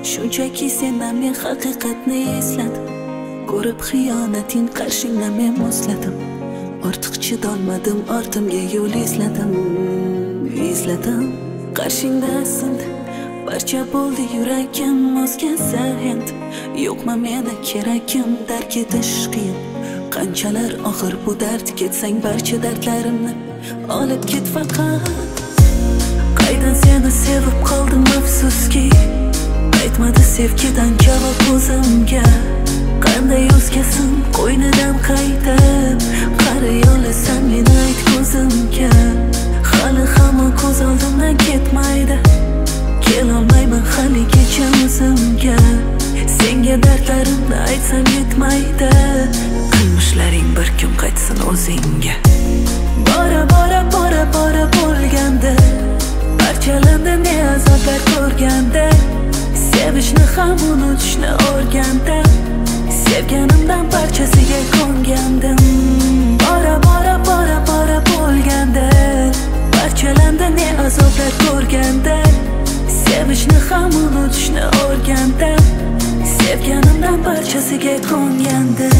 shunchaki sendan men haqiqatni esladim. Ko'rib xiyonating qarshingdan men muzladim. Ortiq chidolmadim, ortimga yo'l izladim. Qarshingda sindi, barcha bo'ldi yuragim, o'zgasi endi yo'qmi meni keragim, dark etish qiyin. Qanchalar og'ir bu dard, ketsang barcha dardlarimni olib ket faqat. Qaydan seni sevib qoldim afsuski, aytmadi sevgidan javob o'zimga. Qanday o'zgasin qo'ynidan qaytib, qari yo'lasan meni ayt ko'zimga. Hali hamon ko'z oldimdan ketmaydi, kelolmayman haligacha o'zimga. Senga dardlarimni aytsam yetmaydi, qilmishlaring bir kun qaytsin o'zingga. Bora bo'lganda, parchalandi ne azoblar ko'rganda, sevishni ham unutishni o'rganda, sevganimdan parchasiga ko'ngandim. Bora bo'lganda, parchalandi ne azoblar ko'rganda, sevishni ham unutishni o'rganda, sevganimdan parchasiga ko'ngandim.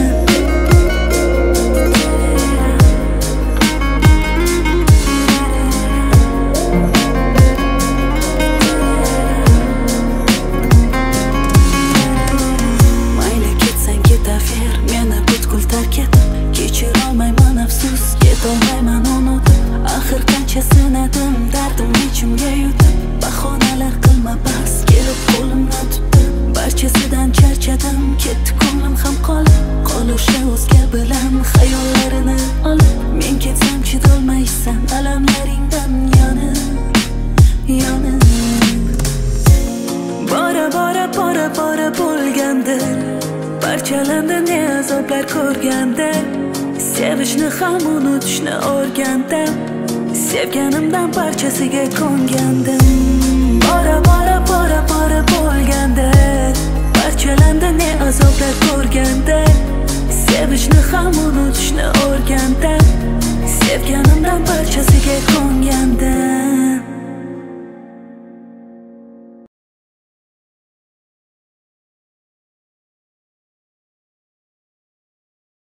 Kechirolmayman afsus, yetolmayman unutib. Axir qancha sinadim, dardim ichimga yutib. Bahonalar qilma bas, kelib qo'limdan tutdi. Barchasidan charchadim, ketdi ko'nglim ham qolib. Qol o'sha o'zga bilan xayollarini olib. Men ketsam chidolmaysan alamlaringdan yonib. Bora bo'lganda, parchalandi ne azoblar ko'rganda, sevishni ham unutishni o'rganda, sevganimdan parchasiga ko'ngandim. Bora bo'lganda, parchalandi ne azoblar ko'rganda, sevishni ham unutishni o'rganda,